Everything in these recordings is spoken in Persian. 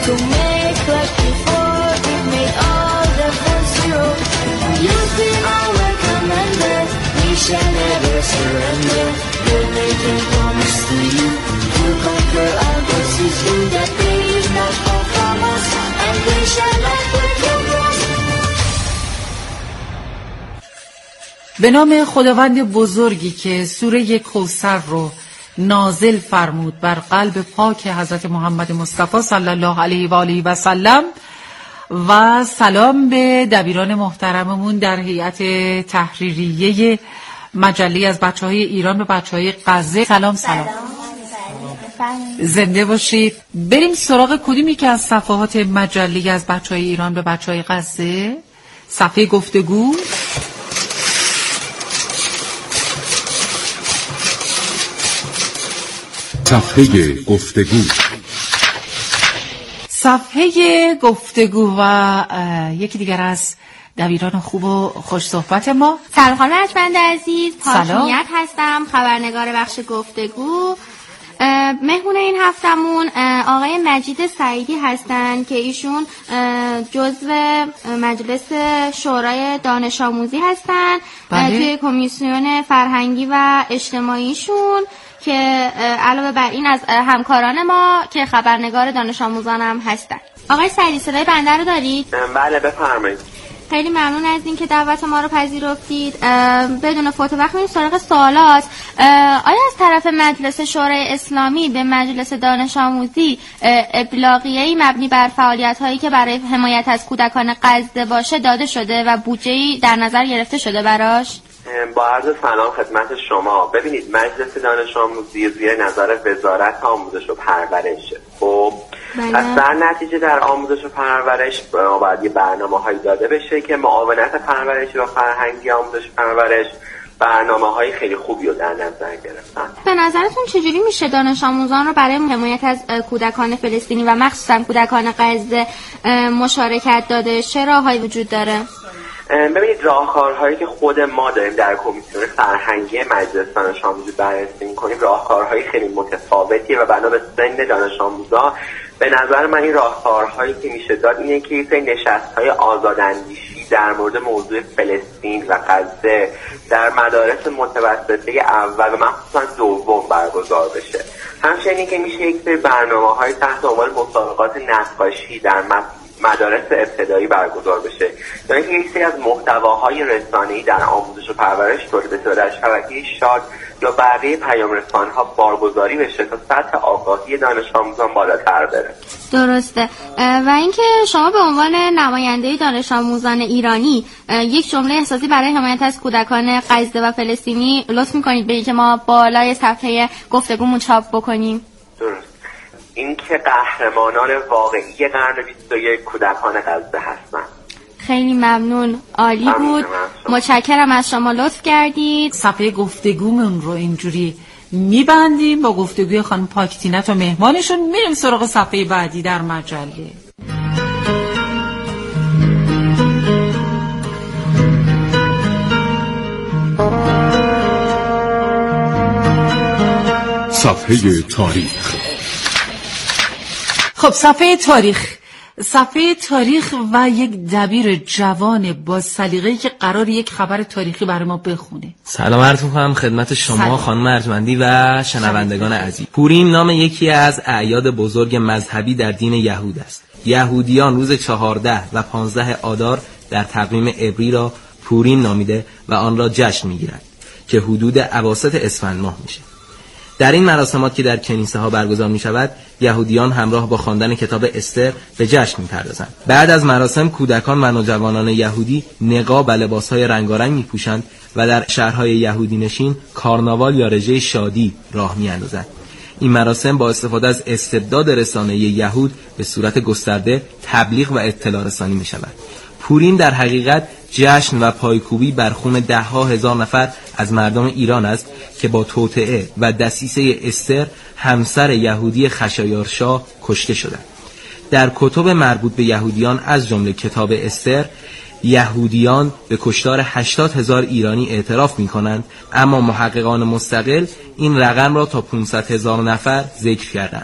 to make like before. We made all the fronts zero. You'll be our welcome member. We shall never surrender. We're making promise to you. We'll conquer our forces in that they will not fall from us. And we shall not put your cross. به نام خداوند بزرگی که سوره کوثر رو نازل فرمود بر قلب پاک حضرت محمد مصطفی صلی الله علیه و آله و سلم، و سلام به دبیران محترممون در هیئت تحریریه مجله از بچه‌های ایران به بچه‌های غزه. سلام. زنده باشید. بریم سراغ کدومی که از صفحات مجله از بچه‌های ایران به بچه‌های غزه؟ صفحه گفتگو. صفحه گفتگو. صفحه گفتگو و یکی دیگر از دبیران خوب و خوش صحبت ما. سلام خانم ارجمند عزیز، پارسانیت هستم، خبرنگار بخش گفتگو. مهمون این هفتمون آقای مجید سعیدی هستن که ایشون جزو مجلس شورای دانش آموزی هستن. توی کمیسیون فرهنگی و اجتماعیشون که علاوه بر این از همکاران ما که خبرنگار دانش آموزان هم هستن. آقای سعیدی صدای بنده رو دارید؟ بله بفرمایید. خیلی ممنون از این که دعوت ما رو پذیرفتید. بدون فوت وقت میریم سراغ سوالات. آیا از طرف مجلس شورای اسلامی به مجلس دانش آموزی ابلاغیه‌ای مبنی بر فعالیت‌هایی که برای حمایت از کودکان غزه باشه داده شده و بودجه‌ای در نظر گرفته شده براش؟ با عرض سلام خدمت شما. ببینید مجلس دانش آموزی زیر نظر وزارت آموزش و پرورشه. خب از در نتیجه در آموزش و پرورش باید یه برنامه‌هایی داده بشه که معاونت پرورشی و فرهنگی آموزش و پرورش برنامه‌های خیلی خوبی رو در نظر گرفتن. به نظرتون چجوری میشه دانش آموزان رو برای حمایت از کودکان فلسطینی و مخصوصا کودکان غزه مشارکت داده؟ چه راههایی وجود داره؟ ببینید راهکارهایی که خود ما داریم در کمیسیون فرهنگی مجلس دانش آموزی بررسی می‌کنیم راهکارهای خیلی متفاوتیه و بنا به سن دانش آموزا به نظر من این راهکارهایی که میشه داد اینه که این نشست‌های آزاداندیشی در مورد موضوع فلسطین و غزه در مدارس متوسطه اول و مخصوصا دوم برگزار بشه. همچنین که میشه یک سری برنامه‌های تحت عنوان مسابقات نقاشی در مدارس ابتدایی برگزار بشه، یعنی که یک سری از محتواهای رسانه‌ای در آموزش و پرورش به طور در شبکه شاد یا بقیه پیام رسانه‌ها بارگذاری بشه تا سطح آگاهی دانش آموزان بالاتر بره. درسته. و اینکه شما به عنوان نماینده دانش آموزان ایرانی یک جمله احساسی برای حمایت از کودکان غزه و فلسطینی لطف می‌کنید به اینکه ما بالای صفحه گفتگومون چاپ بکنیم؟ درست. این که قهرمانان واقعی قرن 21 کودکان غزه هستن. خیلی ممنون، عالی بود. متشکرم از شما، لطف کردید. صفحه گفتگومون رو اینجوری میبندیم با گفتگوی خانم پاکتینت و مهمانشون. میریم سراغ صفحه بعدی در مجله. صفحه تاریخ. خب صفحه تاریخ و یک دبیر جوان با سلیقه‌ای که قرار یک خبر تاریخی برای ما بخونه. سلام عرض می‌کنم خدمت شما خانم ارجمندی و شنوندگان عزیز. پوریم نام یکی از اعیاد بزرگ مذهبی در دین یهود است. یهودیان روز 14 و 15 آذار در تقویم عبری را پوریم نامیده و آن را جشن می‌گیرند که حدود اواسط اسفند ماه میشه. در این مراسمات که در کنیسه ها برگزار می شود، یهودیان همراه با خواندن کتاب استر به جشن می پردازند. بعد از مراسم کودکان و نوجوانان یهودی نقاب و لباس های رنگارنگ می پوشند و در شهرهای یهودی نشین کارناوال یا رژه شادی راه می اندازند. این مراسم با استفاده از استبداد رسانه یهود به صورت گسترده تبلیغ و اطلاع رسانی می شود. پوریم در حقیقت جشن و پایکوبی بر خون ده‌ها هزار نفر از مردم ایران است که با توطئه و دسیسه استر همسر یهودی خشایارشا کشته شدند. در کتب مربوط به یهودیان از جمله کتاب استر، یهودیان به کشتار 80,000 ایرانی اعتراف می کنند، اما محققان مستقل این رقم را تا 500,000 نفر ذکر کردند.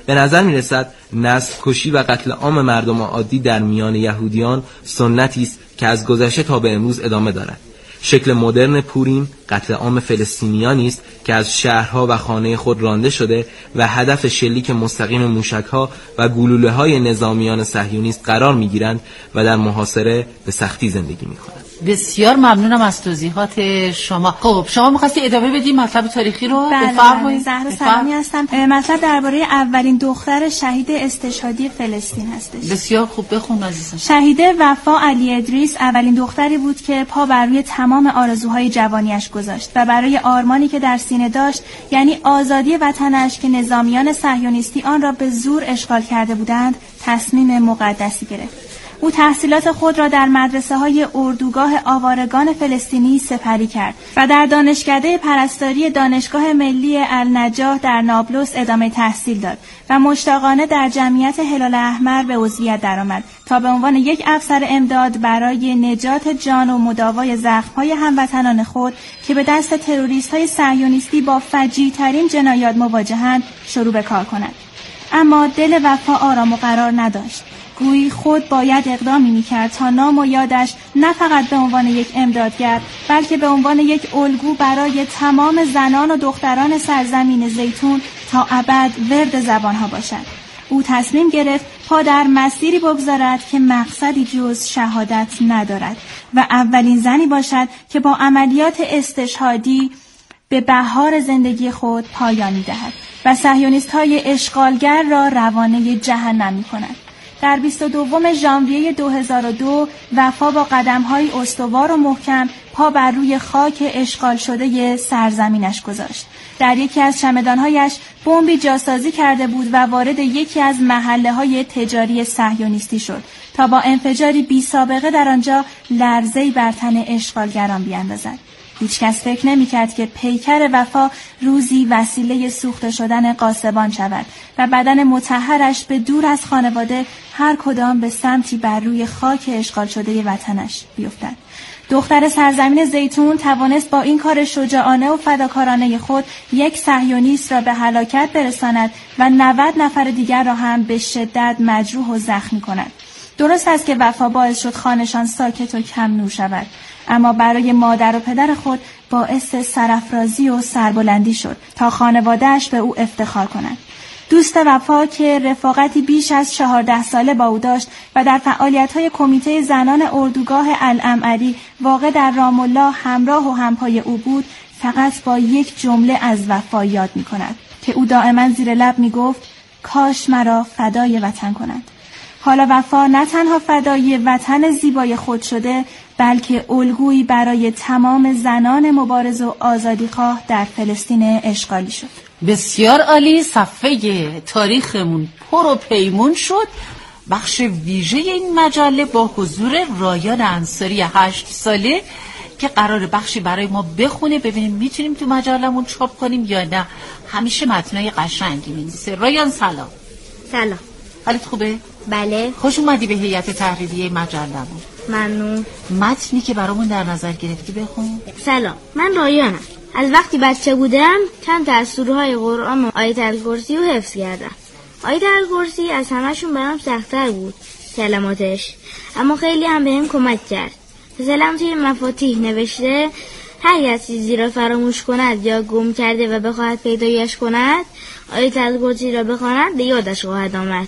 به نظر میرسد نسل کشی و قتل عام مردم عادی در میان یهودیان سنتی است که از گذشته تا به امروز ادامه دارد. شکل مدرن پوریم قتل عام فلسطینیانی است که از شهرها و خانه خود رانده شده و هدف شلیک مستقیم موشک‌ها و گلوله‌های نظامیان صهیونیست قرار می‌گیرند و در محاصره به سختی زندگی می‌کنند. بسیار ممنونم از توضیحات شما. خب شما می‌خواستی ادامه بدی مطلب تاریخی رو؟ بفرمایید. زهرا سلامی هستم. مطلب درباره اولین دختر شهید استشهادی فلسطین هستش. بسیار خوب، بخون عزیزم. شهیده وفا علی ادریس اولین دختری بود که پا بر روی تمام آرزوهای جوانیش گذاشت و برای آرمانی که در سینه داشت، یعنی آزادی وطنش که نظامیان صهیونیستی آن را به زور اشغال کرده بودند، تصمیم مقدسی گرفت. او تحصیلات خود را در مدرسه‌های اردوگاه آوارگان فلسطینی سپری کرد و در دانشکده پرستاری دانشگاه ملی النجاح در نابلس ادامه تحصیل داد و مشتاقانه در جمعیت هلال احمر به عضویت درآمد تا به عنوان یک افسر امداد برای نجات جان و مداوای زخم‌های هموطنان خود که به دست تروریست‌های صهیونیستی با فجیع‌ترین جنایات مواجهند شروع به کار کند. اما دل وفا آرام و قرار نداشت. گویی خود باید اقدامی می‌کرد تا نام و یادش نه فقط به عنوان یک امدادگر بلکه به عنوان یک الگو برای تمام زنان و دختران سرزمین زیتون تا ابد ورد زبانها باشد. او تصمیم گرفت پا در مسیری بگذارد که مقصدی جز شهادت ندارد و اولین زنی باشد که با عملیات استشهادی به بهار زندگی خود پایان می‌دهد و صهیونیست‌های اشغالگر را روانه جهنم می‌کند. در 22 ژانویه 2002 وفا با قدم‌های استوار و محکم پا بر روی خاک اشغال شده سرزمینش گذاشت. در یکی از چمدان‌هایش بمبی جاسازی کرده بود و وارد یکی از محله‌های تجاری صهیونیستی شد تا با انفجاری بی‌سابقه در آنجا لرزه‌ای بر تن اشغالگران بیاندازد. هیچ کس فکر نمی‌کرد که پیکر وفا روزی وسیله سوخته شدن قاسبان شود و بدن مطهرش به دور از خانواده هر کدام به سمتی بر روی خاک اشغال شده وطنش بیفتد. دختر سرزمین زیتون توانست با این کار شجاعانه و فداکارانه خود یک صهیونیست را به هلاکت برساند و 90 نفر دیگر را هم به شدت مجروح و زخمی کند. درست است که وفا باعث شد خانشان ساکت و کم نور شود، اما برای مادر و پدر خود باعث سرافرازی و سربلندی شد تا خانواده‌اش به او افتخار کنند. دوست وفا که رفاقتی بیش از 14 ساله با او داشت و در فعالیت‌های کمیته زنان اردوگاه العمری واقع در رام الله همراه و همپای او بود، فقط با یک جمله از وفا یاد می‌کند که او دائما زیر لب می‌گفت کاش مرا فدای وطن کنند. حالا وفا نه تنها فدای وطن زیبای خود شده، بلکه الگویی برای تمام زنان مبارز و آزادیخواه در فلسطین اشغالی شد. بسیار عالی. صفحه تاریخمون پر و پیمون شد. بخش ویژه این مجله با حضور رایان انصاری 8 ساله که قرار بخشی برای ما بخونه، ببینیم میتونیم تو مجلمون چاپ کنیم یا نه. همیشه متنای قشنگی می‌نویسه. رایان سلام. سلام. حالت خوبه؟ بله. خوش اومدی به هیئت تحریریه مجلمون. ممنون. متنی که برامون در نظر گرفتی بخون. سلام، من رایانم. از وقتی بچه بودم چند تا از سوره‌های قرآن و آیت الکرسی رو حفظ کردم. آیت الکرسی از همشون برام سخت‌تر بود کلماتش، اما خیلی هم بهم کمک کرد. مثلا توی مفاتیح نوشته هر کسی چیزی را فراموش کند یا گم کرده و بخواهد پیدایش کند، آیت الکرسی را بخواند به یادش خواهد آمد.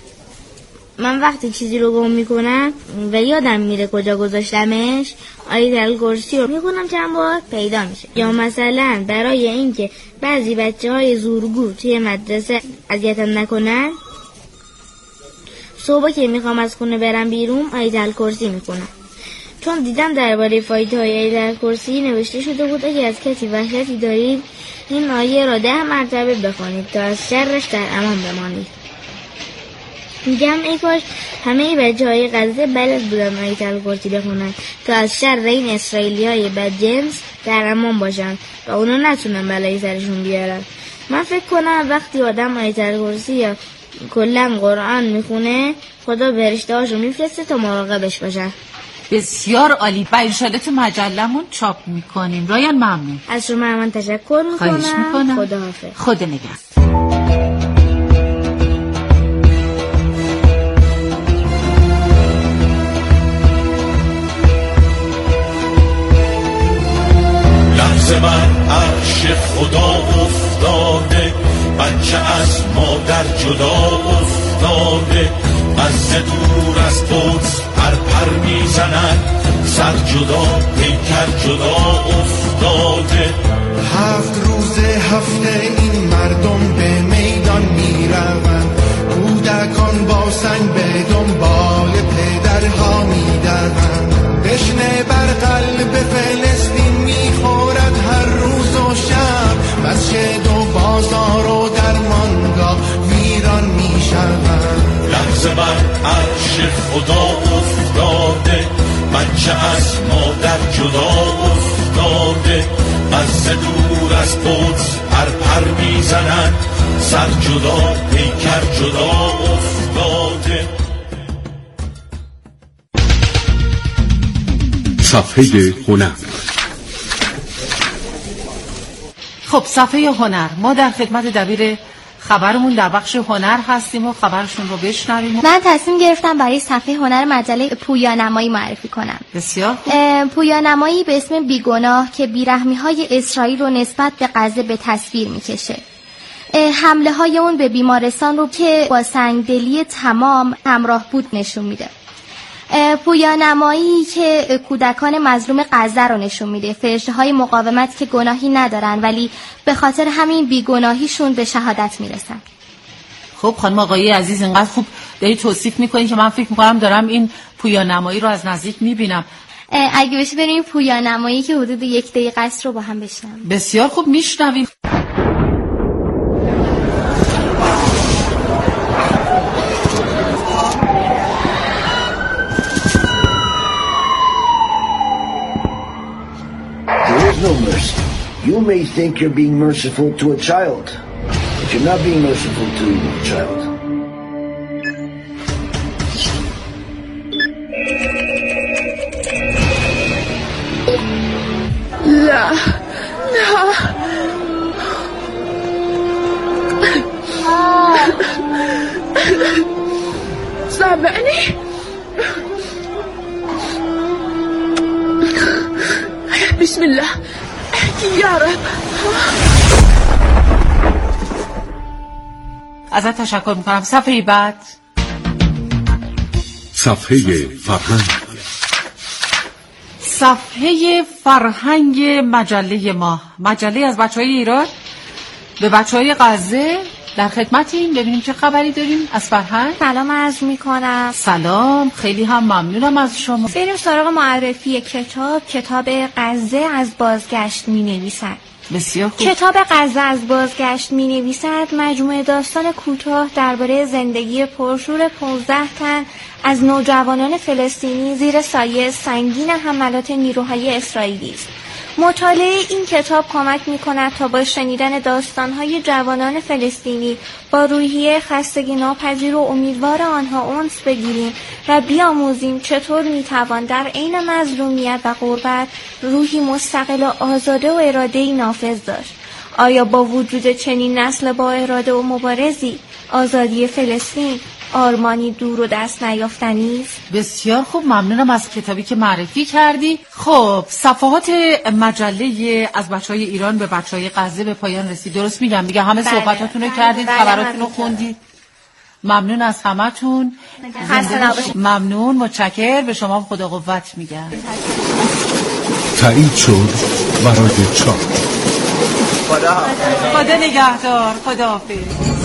من وقتی چیزی رو گم میکنم و یادم میره کجا گذاشتمش، آیت الکرسی رو میخونم چند بار پیدا میشه. یا مثلا برای اینکه بعضی بچه‌های زورگو توی مدرسه اذیتم نکنن، صبح که میخوام از خونه برم بیرون آیت الکرسی میخونم. چون دیدم درباره فایده‌های آیت الکرسی نوشته شده بود اگه از کسی وحشتی دارید این آیه را 10 مرتبه بخونید تا از شرش در امان بمانید. میگم ای کاش همه بچه‌های غزه بلد بودن آیت الکرسی بخونن تا از شر این اسرائیلی‌های بدجنس در امان باشن و اونا نتونن بلایی سرشون بیارن. من فکر کنم وقتی آدم آیت الکرسی یا کلا قرآن میخونه خدا فرشته‌هاشو میفرسته تا مراقبش باشن. بسیار عالی. و انشالله تو مجلمون چاپ میکنیم. رایان ممنون. از شما من تشکر میکنم. خواهش میکنم. خداحافظ. خدا نگهدار. دور از قدس پر میزنن، سر جدا پیکر جدا افتاده. 7 روز هفته این مردم به میدان میروند، کودکان با سنگ به دنبال پدرها میدوند. دشنه بر قلب فلسطین میخورد هر روز و شب، مسجد و بازار و درمانگاه ویران میشوند. لحظه بر عرش خدا افتاده، بچه از مادر جدا افتاده. از دور از قدس پر میزنن، سر جدا پیکر جدا افتاده. صفحه هنر. خب صفحه هنر، ما در خدمت دبیر خبرمون در بخش هنر هستیم و خبرشون رو بشنویم. من تصمیم گرفتم برای صفحه هنر مجله پویانمایی معرفی کنم. بسیار پویانمایی به اسم بیگناه که بیرحمی‌های اسرائیل رو نسبت به غزه به تصویر میکشه. حمله های اون به بیمارستان رو که با سنگدلی تمام همراه بود نشون میده. پویانمایی که کودکان مظلوم غزه رو نشون میده، فرشته‌های مقاومت که گناهی ندارن ولی به خاطر همین بیگناهیشون به شهادت میرسن. خب خانم آقای عزیز اینقدر خوب داری توصیف میکنین که من فکر میکنم دارم این پویانمایی رو از نزدیک میبینم. اگه بشه بریم پویانمایی که حدود 1 دقیقه است رو با هم بشنویم. بسیار خوب میشنویم. No mercy. You may think you're being merciful to a child, but you're not being merciful to a child. لا لا سامعني بسم الله يا رب. ازت تشکر میکنم. صفحه بعد، صفحه فرهنگ. صفحه فرهنگ مجله ما، مجله از بچهای ایران به بچهای غزه. در خدمتیم، ببینیم چه خبری داریم از فرهنگ. سلام عرض میکنم. سلام، خیلی هم ممنونم از شما. بریم سراغ معرفی کتاب غزه از بازگشت می نویسد. بسیار خوب. کتاب غزه از بازگشت می نویسد مجموعه داستان کوتاه درباره زندگی پرشور 15 تن از نوجوانان فلسطینی زیر سایه سنگین حملات نیروهای اسرائیلی است. مطالعه این کتاب کمک می‌کند تا با شنیدن داستان‌های جوانان فلسطینی با روحیه خستگی ناپذیر و امیدوار آنها انس بگیریم و بیاموزیم چطور می‌توان در عین مظلومیت و غربت روحی مستقل و آزاده و اراده‌ای نافذ داشت. آیا با وجود چنین نسل با اراده و مبارزی، آزادی فلسطین آرمانی دور و دست نیافتنی است؟ بسیار خوب، ممنونم از کتابی که معرفی کردی. خب صفحات مجله از بچهای ایران به بچهای غزه به پایان رسید. درست میگم دیگه؟ همه صحبتاتون رو کردید، خبراتون رو خوندید. ممنون از همتون. ممنون، متشکر. به شما خدا قوت میگم. تایید شد برای چاپ. خدا نگهدار. خدا حافظ.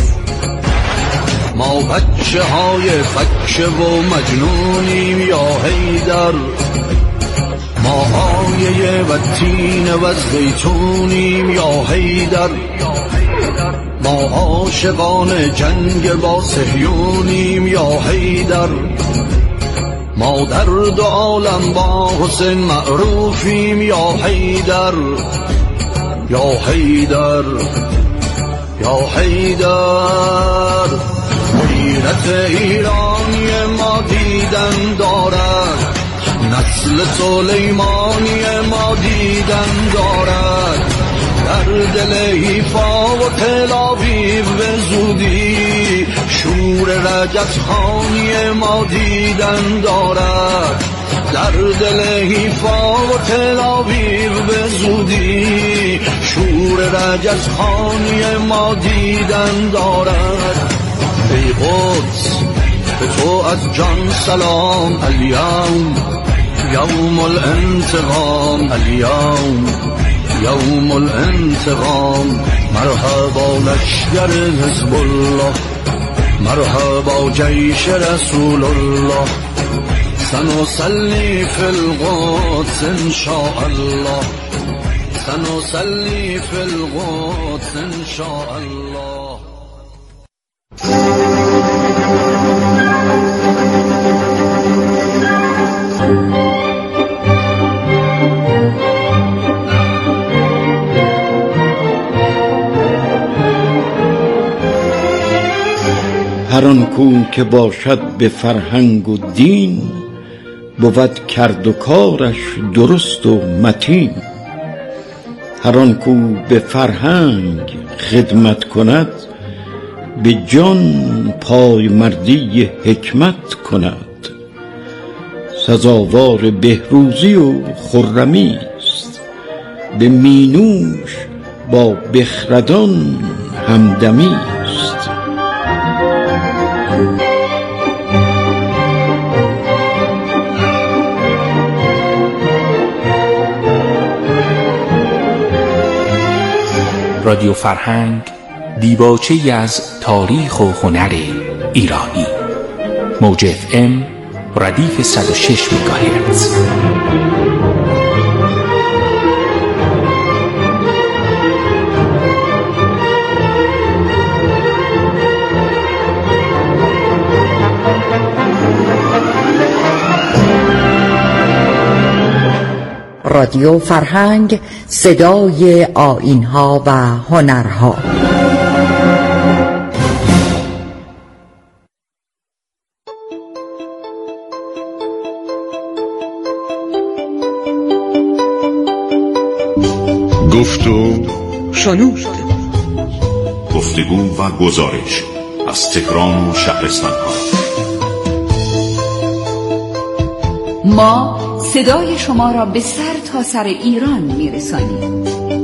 ما بچه های بچه و مجنونیم یا حیدر، ما آیه و تین و زیتونیم یا حیدر، ما عاشقان جنگ با صهیونیم یا حیدر، ما در دو عالم با حسین معروفیم یا حیدر، یا حیدر، یا حیدر. غیرت ایرانی ما دیدن دارد، نسل سلیمانی ما دیدن دارد، در دل حیفا و تل‌آویو به زودی شور رجزخانی ما دیدن دارد، در دل حیفا و تل‌آویو به زودی شور رجزخانی ما دیدن دارد. ای قدس به تو از جان سلام. الیوم یوم الانتقام، الیوم یوم الانتقام. مرحبا لشگر حزب الله، مرحبا جیش رسول الله. سنصلي في القدس إن شاء الله، سنصلي في القدس إن شاء الله. هر آن کو که باشد به فرهنگ و دین، بود کرد و کارش درست و متین. هر آن کو به فرهنگ خدمت کند، به جان پای مردی حکمت کند. سزاوار بهروزی و خرمی است، به مینوش با بخردان همدمی است. رادیو فرهنگ، دیباچه‌ای از تاریخ و هنر ایرانی. موج FM ردیف 106 مگاهرتز. رادیو فرهنگ، صدای آیین‌ها و هنرها. گفت و شنود، گفتگو و گزارش از تهران و شهرستان‌ها. ما صدای شما را به سر تا سر ایران میرسانیم.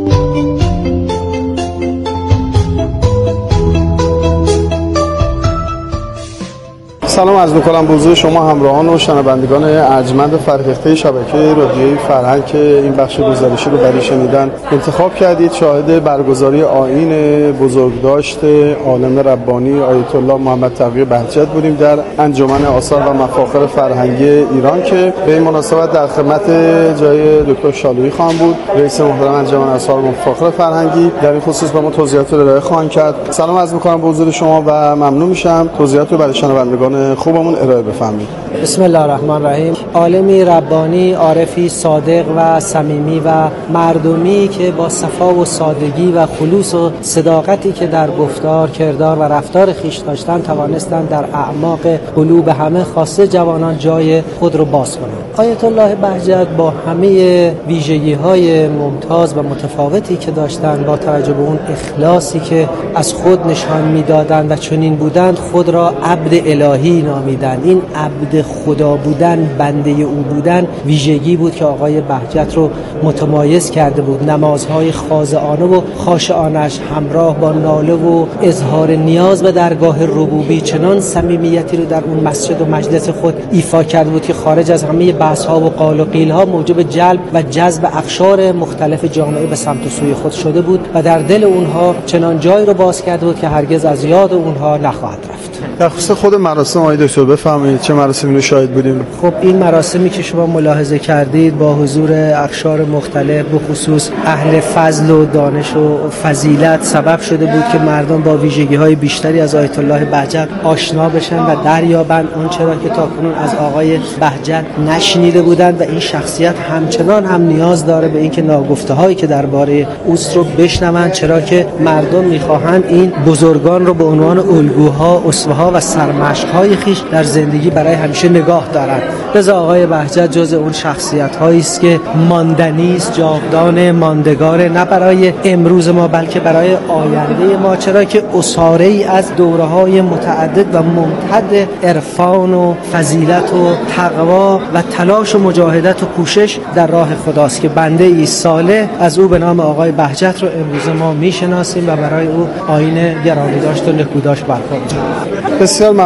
سلام عرض می‌کنم به حضور شما همراهان و شنوندگان ارجمند فرهیخته شبکه رادیویی فرهنگ که این بخش گزارشی رو برای شنیدن انتخاب کردید. شاهد برگزاری آیین بزرگداشت عالم ربانی آیت الله محمد تقی بهجت بودیم در انجمن آثار و مفاخر فرهنگی ایران که به این مناسبت در خدمت جای دکتر شالویی خواهم بود، رئیس محترم انجمن آثار و مفاخر فرهنگی. در این خصوص با ما توضیحات رو ارائه خواهند کرد. سلام عرض می‌کنم به حضور شما و ممنون میشم توضیحات رو برای شنوندگان خوبمون ارائه بفرمایید. بسم الله الرحمن الرحیم. عالمی ربانی، عارفی صادق و صمیمی و مردمی که با صفا و سادگی و خلوص و صداقتی که در گفتار، کردار و رفتار خویش داشتند توانستند در اعماق قلوب همه خاصه جوانان جای خود رو باز کنند. آیت الله بهجت با همه ویژگی‌های ممتاز و متفاوتی که داشتند، با توجه به اون اخلاصی که از خود نشان می‌دادند و چنین بودند، خود را عبد الهی نامیدند. این عبد خدا بودن، بنده او بودن، ویژگی بود که آقای بهجت رو متمایز کرده بود. نمازهای خاضعانه و خاشعانش همراه با ناله و اظهار نیاز به درگاه ربوبی چنان صمیمیتی رو در اون مسجد و مجلس خود ایفا کرده بود که خارج از همه بحث‌ها و قال و قیل‌ها موجب جلب و جذب اقشار مختلف جامعه به سمت و سوی خود شده بود و در دل اونها چنان جایی رو باز کرده بود که هرگز از یاد اونها نخواهد رفت. در خصوص خود مراسم آقای دکتر بفرمایید چه مراسمی رو شاهد بودیم؟ خب این مراسمی که شما ملاحظه کردید با حضور اقشار مختلف، به خصوص اهل فضل و دانش و فضیلت، سبب شده بود که مردم با ویژگی‌های بیشتری از آیت الله بهجت آشنا بشن و دریابند آنچه را که تاکنون از آقای بهجت نشنیده بودند و این شخصیت همچنان هم نیاز داره به اینکه ناگفته‌هایی که درباره اوست رو بشنوند، چرا که مردم می‌خواهند این بزرگان رو به عنوان الگوها، اسوه‌ها و سرمشق‌های خویش در زندگی برای همیشه نگاه دارند. لذا آقای بهجت جز اون شخصیت‌هایی است که ماندنی است، جاودان، ماندگار، نه برای امروز ما بلکه برای آینده ما، چرا که اساره‌ای از دوره‌های متعدد و ممتد عرفان و فضیلت و تقوا و تلاش و مجاهدت و کوشش در راه خداست که بنده ای صالح از او به نام آقای بهجت رو امروز ما میشناسیم و برای او آیین گرامی داشت و نکوداشت برپا. بسیار ممنونم.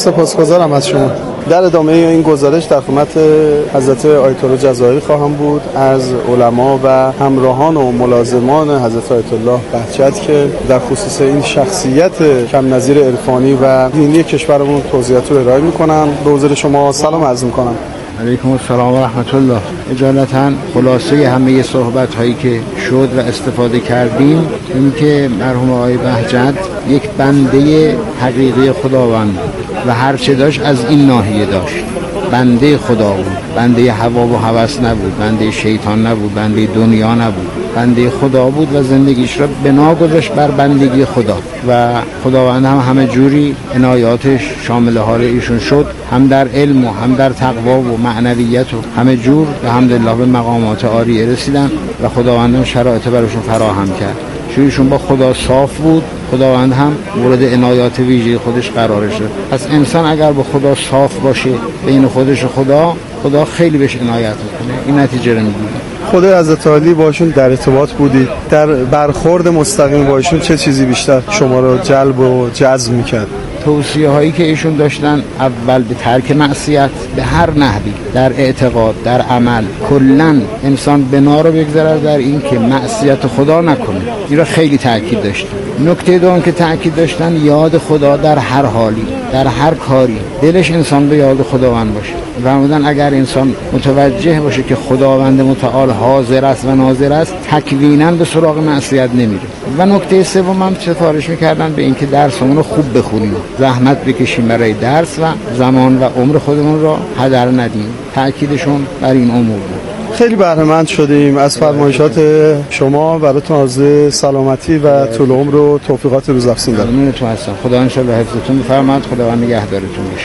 سپاسگزارم از شما. در ادامه این گزارش در خدمت حضرت آیت الله جزائری خواهم بود از علما و همراهان و ملازمان حضرت آیت الله بهجت که در خصوص این شخصیت کم نظیر عرفانی و دینی کشورمون توضیحات رو ارائه میکنم. به حضور شما سلام عرض میکنم. علیکم السلام و رحمت الله. اجالتا خلاصه همه صحبت هایی که شد و استفاده کردیم این که مرحوم آقای بهجت یک بنده حقیقی خداوند و هر چه داشت از این ناحیه داشت. بنده خدا بود، بنده هوا و هوس نبود، بنده شیطان نبود، بنده دنیا نبود، بنده خدا بود و زندگیش را بنا گذاشت بر بندگی خدا و خداوند هم همه جوری عنایاتش شامل حال ایشون شد، هم در علم و هم در تقوا و معنویت و همه جور الحمدلله به مقامات عالیه رسیدن و خداوند هم شرایط براشون فراهم کرد. چون با خدا صاف بود، خداوند هم مورد عنایات ویژه خودش قرارش داد. پس انسان اگر با خدا صاف باشه بین خودش و خدا خیلی بهش عنایت میکنه. این نتیجه رو میگیره. خود حضرت علی باشون در ارتباط بودید، در برخورد مستقیم باشون چه چیزی بیشتر شما رو جلب و جذب میکرد؟ توصیه هایی که ایشون داشتن اول به ترک معصیت به هر نحوی، در اعتقاد، در عمل، کلاً انسان بنا رو بگذاره در این که معصیت خدا نکنه. این را خیلی تاکید داشتن. نکته دوم که تاکید داشتن یاد خدا در هر حالی، در هر کاری، دلش انسان به یاد خداوند باشه. فرمودن اگر انسان متوجه باشه که خداوند متعال حاضر است و ناظر است، تکویناً به سراغ معصیت نمیره. و نکته سوم هم سفارش میکردن به اینکه درسمون رو خوب بخونیم، زحمت بکشیم برای درس و زمان و عمر خودمون رو هدر ندیم. تأکیدشون بر این امور بود. خیلی بهره‌مند شدیم از فرمایشات شما. براتون آرزوی سلامتی و طول عمر و توفیقات روزافزون دارم. ممنونتون هستم. خدا ان شاءالله حفظتون بفرماید. خداوند نگهدارتون باشه.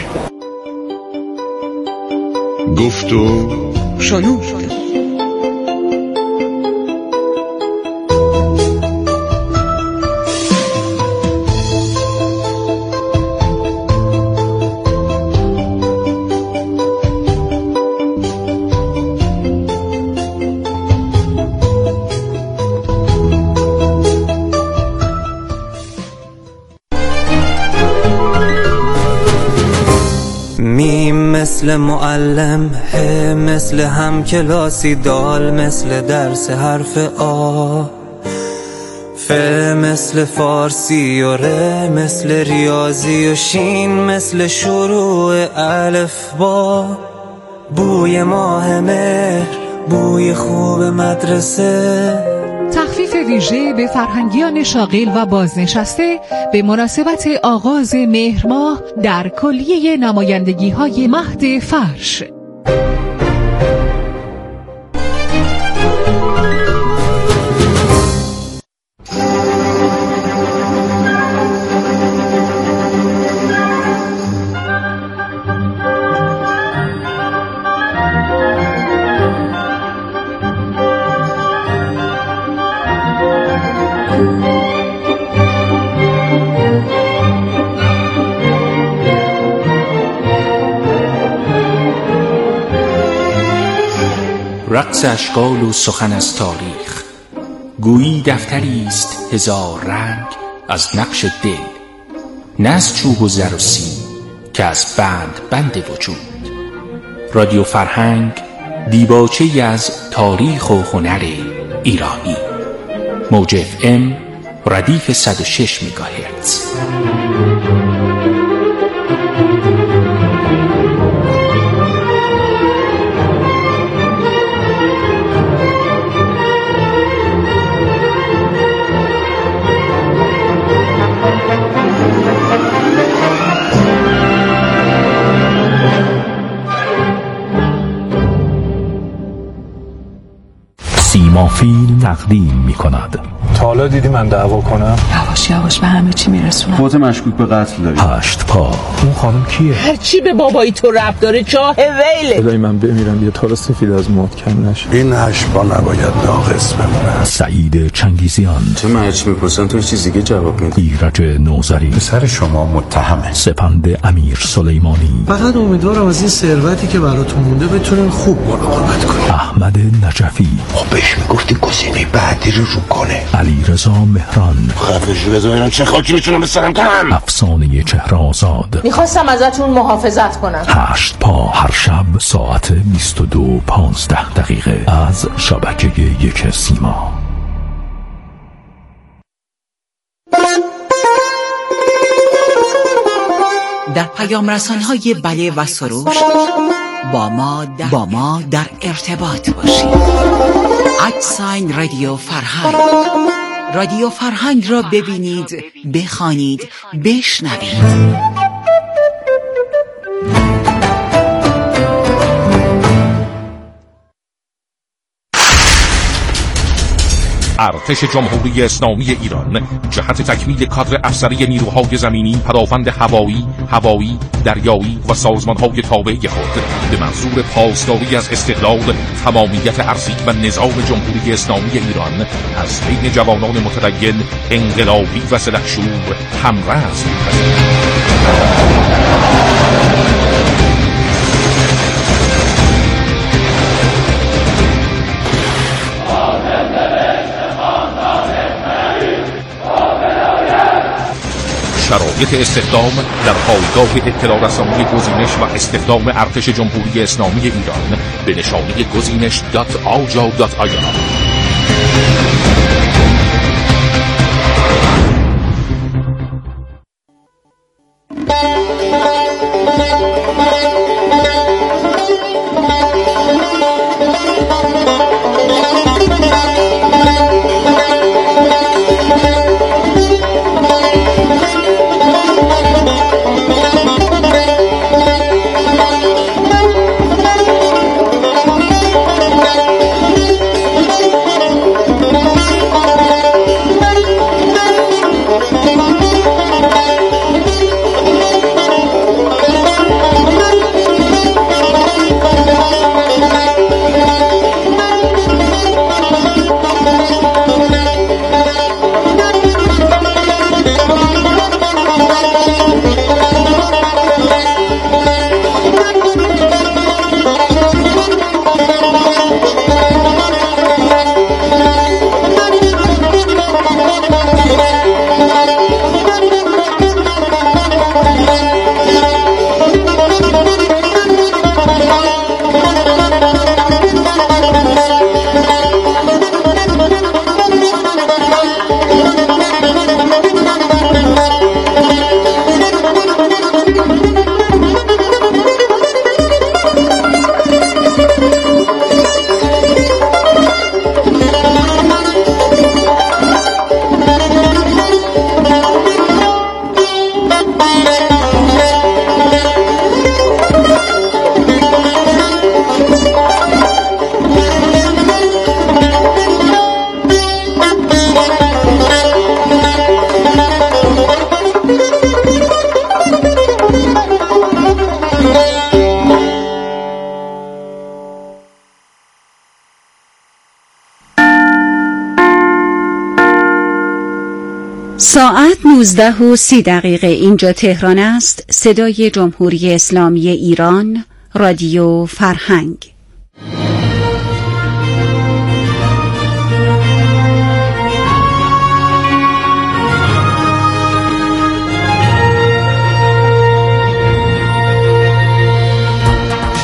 گفت و شنود. مثل معلم، ه مثل هم کلاسی، دال مثل درس حرف آ، ف مثل فارسی و ر مثل ریاضی و شین مثل شروع الف با، بوی ماه مهر، بوی خوب مدرسه. تخفیف ویژه به فرهنگیان شاغل و بازنشسته به مناسبت آغاز مهر ماه در کلیه نمایندگی‌های مهد فرش. رقص اشکال و سخن از تاریخ، گویی دفتری است هزار رنگ از نقش دل، نه از چوب و زر و سیم که از بند وجود. رادیو فرهنگ دیباچه‌ای از تاریخ و هنر ایرانی. موج FM ردیف 106 مگاهرتز. سیمافیلم تقدیم می کند. تا حالا دیدی من دعوا کنم؟ یواش یواش به همه چی میرسونم. خودت مشکوک به قتل داری. 8 پا. اون خانم کیه؟ هرچی به بابایی تو ربط داره چاه ویله. خدای من بمیرم یه تار سفید از موت کم نشه. این 8 پا نباید ناقص بمونه. سعید چنگیزیان. چه مرچ میپرسن تو چیزی که جواب میدی. ایرج نوذری. پسر شما متهمه. سپند امیر سلیمانی. فقط امیدوارم از این ثروتی که براتون مونده بتونن خوب مراقبت کنن. احمد نجفی. خب بهش میگفتی گزینه بعدی رو کنه. علیرضا مهران. خفشو بذارم چه خاکی میتونم بسرم کنم. افسانه چهرآزاد. میخواستم ازتون محافظت کنم. 8 پا هر شب ساعت 22:15 از شبکه 1 سیما. در پیام رسان‌های بله و سروش با ما در ارتباط باشید. @رادیو فرهنگ. رادیو فرهنگ را ببینید، بخوانید، بشنوید. ارتش جمهوری اسلامی ایران جهت تکمیل کادر افسری نیروهای زمینی، پدافند هوایی، دریایی و سازمانهای تابع خود به منظور پاسداری از استقلال، تمامیت ارضی و نظام جمهوری اسلامی ایران از بین جوانان متدین، انقلابی و سلحشور همرز می‌پذیرد. شرایط استخدام در پایگاه اطلاع رسانی گزینش و استخدام ارتش جمهوری اسلامی ایران به نشانی گزینش.aja.ir. ساعت 19:30 اینجا تهران است. صدای جمهوری اسلامی ایران، رادیو فرهنگ.